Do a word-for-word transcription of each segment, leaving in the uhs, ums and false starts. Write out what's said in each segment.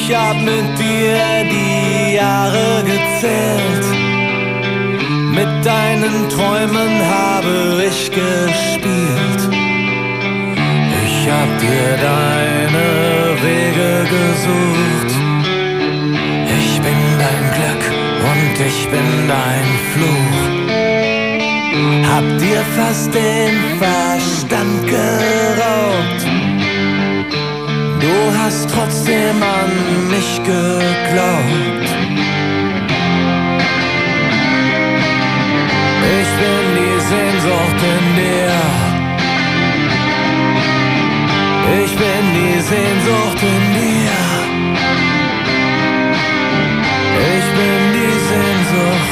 Ich hab mit dir die Jahre gezählt, mit deinen Träumen habe ich gespielt. Ich hab dir deine Wege gesucht. Ich bin dein Glück und ich bin dein Fluch. Hab dir fast den Verstand geraubt. Du hast trotzdem an mich geglaubt. Ich bin die Sehnsucht in dir. Ich bin die Sehnsucht in dir. Ich bin die Sehnsucht.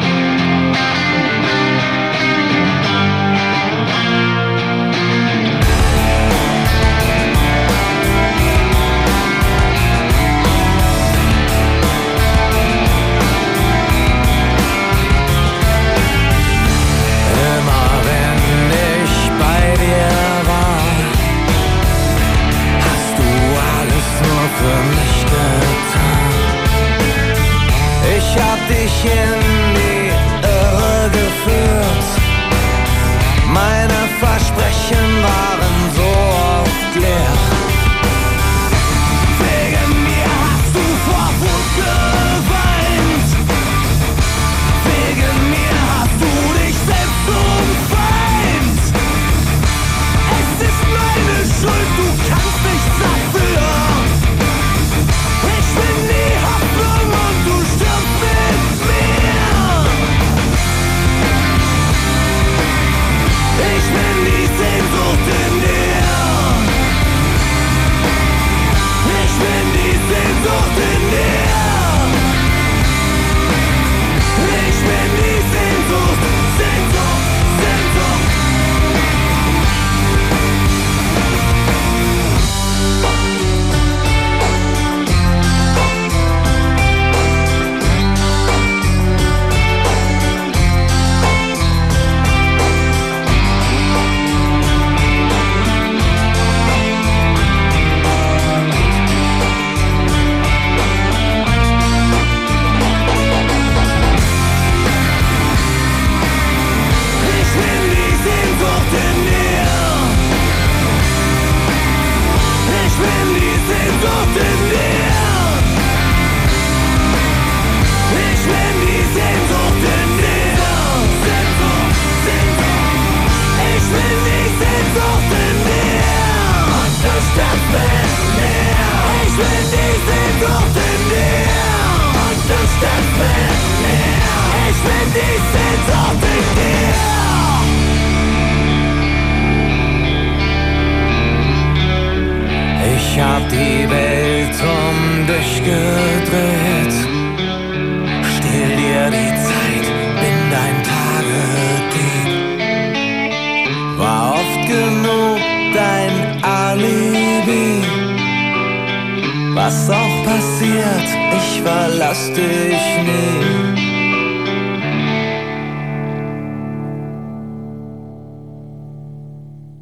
Ich hab dich in die Irre geführt. Meine Versprechen waren so oft leer. Wegen mir hast du vor Wut geweint. Wegen mir hast du dich selbst zum Feind. Es ist meine Schuld, du kannst nichts dafür. Ich bin die Hoffnung und du stirbst mit mir. Ich bin die Sehnsucht in dir. Ich bin die Sehnsucht in dir. Ich bin die Sehnsucht, Sehnsucht, Sehnsucht. Ich hab die Welt um dich gedreht. Stehl dir die Zeit, bin dein Tagedieb. War oft genug dein Alibi. Was auch passiert, ich verlass dich nie.